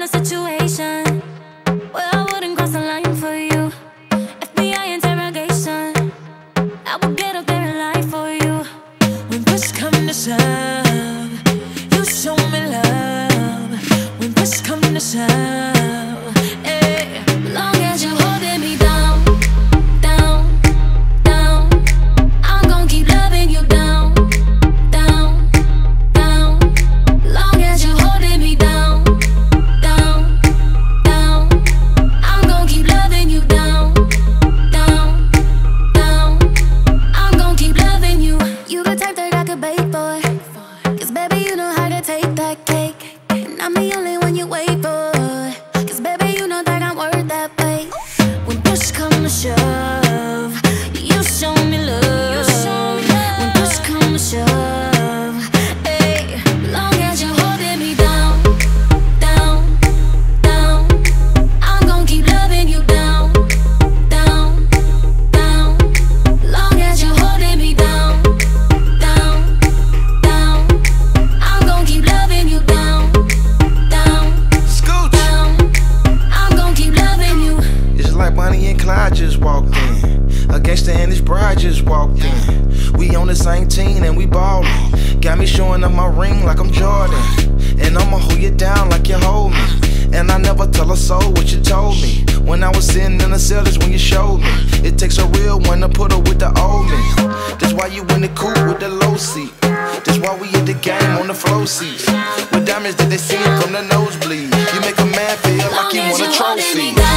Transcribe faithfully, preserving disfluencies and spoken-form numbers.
in a situation where I wouldn't cross the line for you. F B I interrogation, I would get up there and lie for you. When push come to shove, you show me love. When push come to shove, eh. Long as you're holding me down, down, down, I'm gon' keep loving you down, down, down. Long as you're holding me down, down, down, I'm gon' keep loving you down, down, down. I'm gon' keep loving you. You the type that I could bake for, 'cause baby you know how to take that cake, and I'm the only one you wait for, 'cause baby you know that I'm worth that wait. When push come to shove, you show me love. When push come to shove, hey. Long as you're holding me down, down, down, I'm gon' keep loving you down, down, down. Long as you're holding me down, down, down, I'm gon' keep loving you down, down, Scooch. down. I'm gon' keep loving you. It's like Bonnie and Clyde just walked in. A gangster and his bride just walked in. We on the same team and we ballin'. Got me showing up my ring like I'm Jordan. And I'ma hold you down like you hold me. And I never tell a soul what you told me. When I was sitting in the cell, that's when you showed me. It takes a real one to put her with the old me. That's why you in the coupe with the low seat. That's why we at the game on the flow seats. With diamonds that they see from the nosebleed. You make a man feel like he want a trophy.